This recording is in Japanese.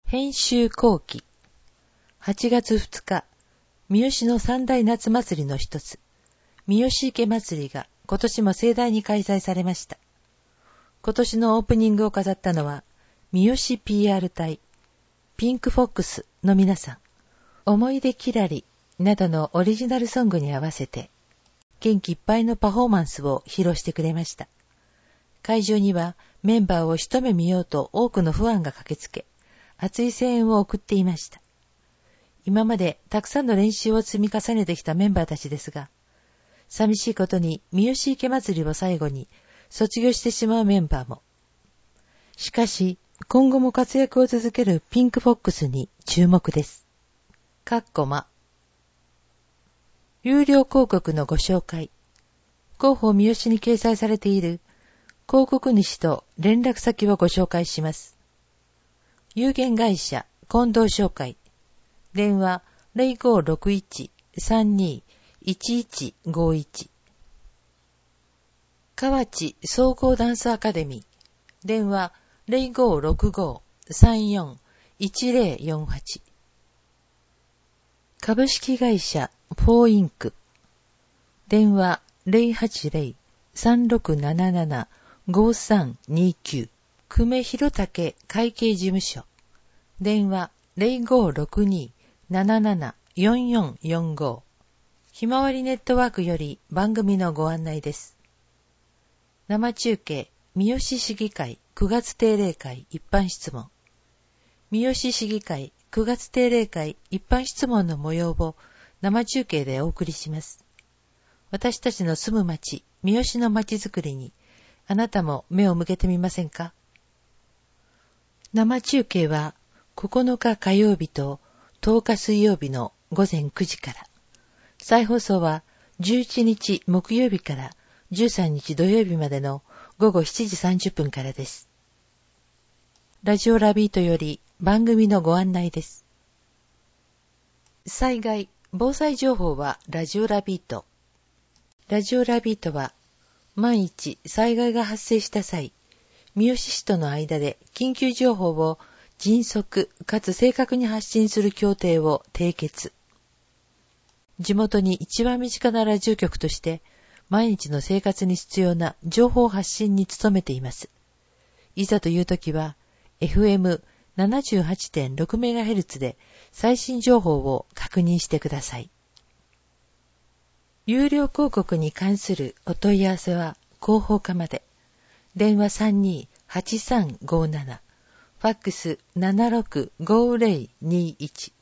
編集後期。8月2日、三好の三大夏祭りの一つ、三好池祭りが今年も盛大に開催されました。今年のオープニングを飾ったのは、三好 PR 隊、ピンクフォックスの皆さん、思い出きらりなどのオリジナルソングに合わせて、元気いっぱいのパフォーマンスを披露してくれました。会場にはメンバーを一目見ようと多くのファンが駆けつけ、熱い声援を送っていました。今までたくさんの練習を積み重ねてきたメンバーたちですが、寂しいことに三好池祭りを最後に卒業してしまうメンバーも。しかし、今後も活躍を続けるピンクフォックスに注目です。有料広告のご紹介。広報三好に掲載されている広告主と連絡先をご紹介します。有限会社近藤商会。電話 0561-32-1151。河内総合ダンスアカデミー。電話 0565-34-1048。株式会社フォーインク。電話 080-3677-5329。久米弘武会計事務所。電話 0562-774445。ひまわりネットワークより番組のご案内です。生中継、三好市議会9月定例会一般質問。三好市議会9月定例会一般質問の模様を生中継でお送りします。私たちの住む町、三好の町づくりに、あなたも目を向けてみませんか？生中継は9日火曜日と10日水曜日の午前9時から、再放送は11日木曜日から13日土曜日までの午後7時30分からです。ラジオラビートより番組のご案内です。災害、防災情報はラジオラビート。ラジオラビートは万一災害が発生した際、三好市との間で緊急情報を迅速かつ正確に発信する協定を締結。地元に一番身近なラジオ局として毎日の生活に必要な情報発信に努めています。いざという時は FM78.6MHz で最新情報を確認してください。有料広告に関するお問い合わせは広報課まで。電話 32-8357。ファックス 765021。